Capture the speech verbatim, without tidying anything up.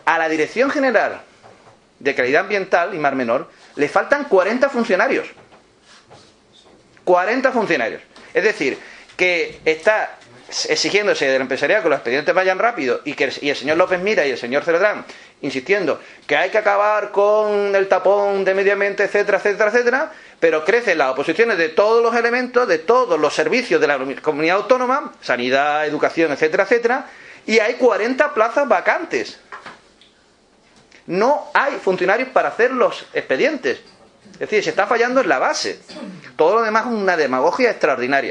a la Dirección General de Calidad Ambiental y Mar Menor le faltan cuarenta funcionarios. cuarenta funcionarios. Es decir, que está exigiéndose del empresariado que los expedientes vayan rápido y que el, y el señor López Mira y el señor Cerdán insistiendo que hay que acabar con el tapón de medio ambiente, etcétera, etcétera, etcétera, pero crecen las oposiciones de todos los elementos, de todos los servicios de la comunidad autónoma, sanidad, educación, etcétera, etcétera, y hay cuarenta plazas vacantes. No hay funcionarios para hacer los expedientes. Es decir, se está fallando en la base. Todo lo demás es una demagogia extraordinaria.